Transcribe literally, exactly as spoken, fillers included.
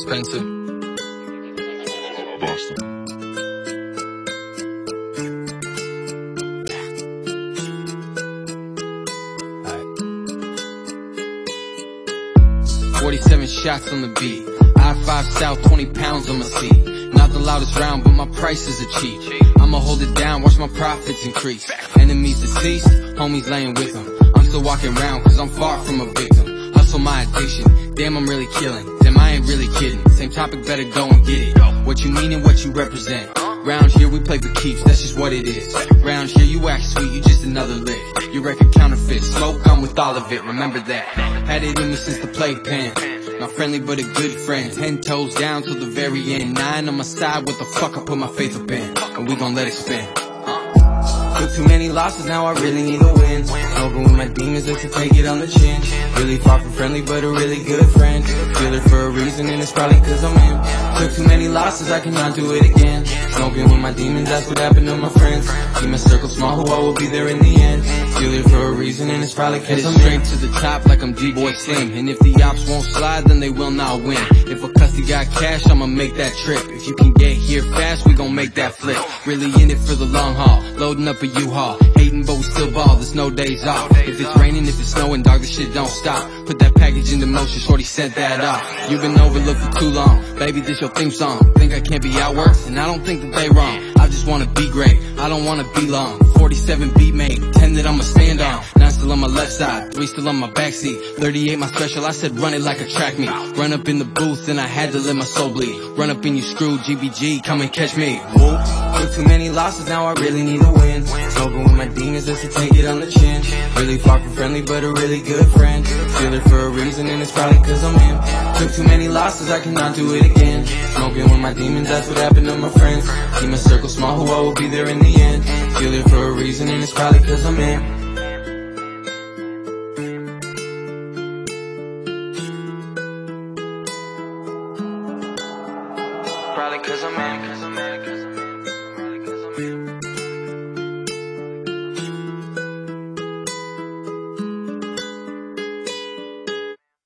expensive. Boston. forty-seven shots on the beat. I five south, twenty pounds on my seat. Not the loudest round, but my prices are cheap. I'ma hold it down, watch my profits increase. Enemies deceased, homies laying with them. I'm still walking around cause I'm far from a victim. Hustle my addiction, damn I'm really killing. Damn I ain't really kidding, same topic better go and get it. What you mean and what you represent. Round here we play for keeps, that's just what it is. Round here you act sweet, you just another lick. Your record counterfeit, smoke I'm with all of it, remember that. Had it in me since the playpen. Not friendly but a good friend. Ten toes down till the very end. Nine on my side, what the fuck I put my faith up in. And we gon' let it spin. Took too many losses, now I really need a win. Smoking with my demons just to take it on the chin. Really far from friendly but a really good friend. Feel it for a reason and it's probably cause I'm in. Took too many losses, I cannot do it again. Smoking with my demons, that's what happened to my friends. Keep my circle small, who I will be there in the end. Feel it for a reason and it's probably cause I'm straight to the top like I'm D-Boy Slim. And if the ops won't slide, then they will not win. If a cussy got cash, I'ma make that trip. If you can get here fast, we gon' make that flip. Really in it for the long haul, loading up a U-Haul. Hating but we still ball, there's no days off. If it's raining, if it's snowing, dog, this shit don't stop. Put that package into motion, shorty sent that off. You've been overlooked for too long, baby, this your theme song. Think I can't be outworked, and I don't think that they wrong. I just wanna be great, I don't wanna be long. Forty-seven beat mate, ten that I'ma stand on. Nine still on my left side, three still on my backseat. Thirty-eight my special, I said run it like a track meet. Run up in the booth and I had to let my soul bleed. Run up in you screwed, G B G, come and catch me. Whoop. Took too many losses, now I really need a win. Smoking with my demons just to take it on the chin. Really far from friendly but a really good friend. Feel it for a reason and it's probably cause I'm in. Took too many losses, I cannot do it again. Smoking with my demons, that's what happened to my friends. Keep my circle small, who I will be there in the end. Feel it for a reason and it's probably cause I'm in.